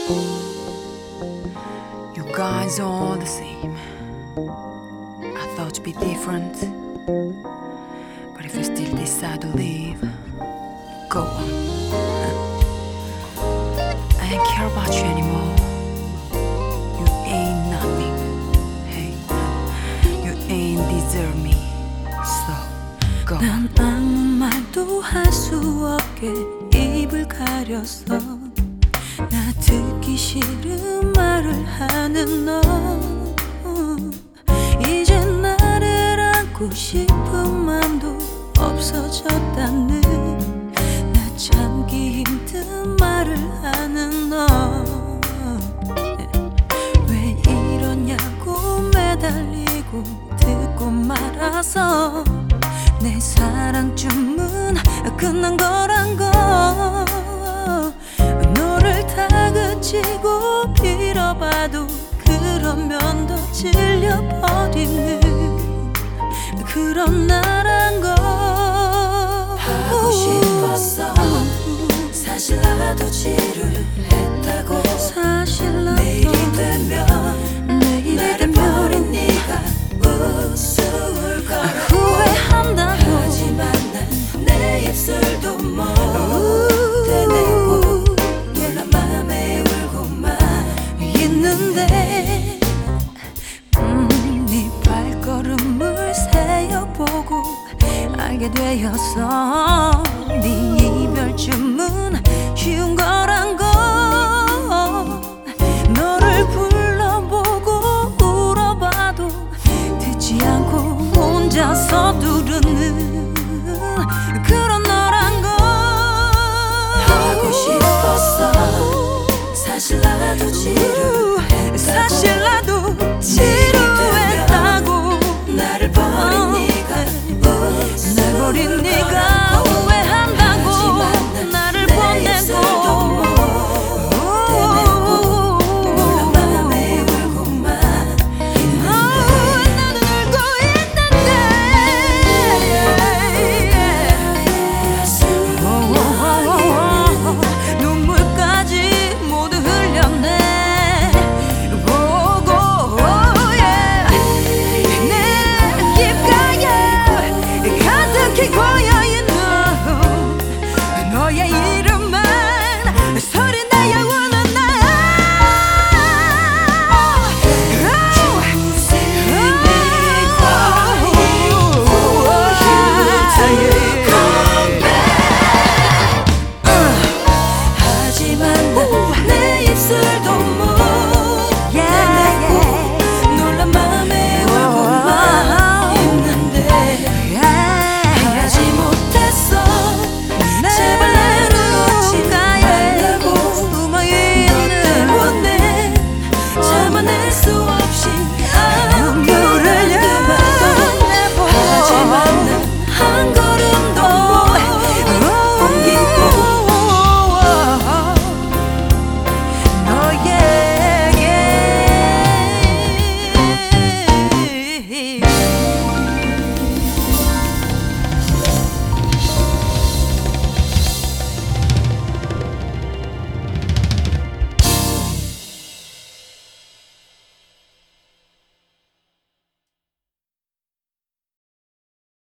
You guys are all the same. I thought you'd be different, but if you still decide to leave, go on. I don't care about you anymore. You ain't nothing. Hey, you ain't deserve me. So go. 난 아무 말도 할 수 없게 입을 가렸어. 나 듣기 싫은 말을 하는 너. 이제 나를 안고 싶은 맘도 없어졌다는 나 참기 힘든 말을 하는 너. 왜 이러냐고 매달리고 듣고 말아서 내 사랑쯤은 끝난 거란 거. 너를 다그치고 빌어봐도 그러면 더 질려버리는 그런 나란 거. 하고 싶었어. 사실 나도 지루했다고.